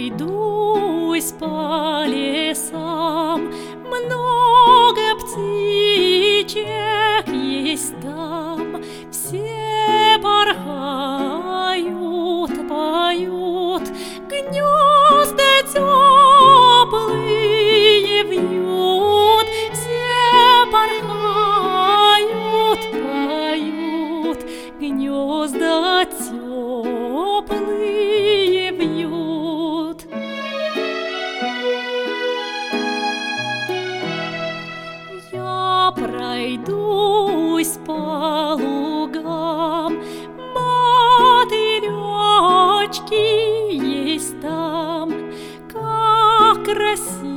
пройдусь по лесам, много птичек есть там, все порхают, поют, гнезда теплые вьют, все порхают, поют, гнезда теплые вьют. Я пройдусь по лугам, мотылечки есть там, как красиво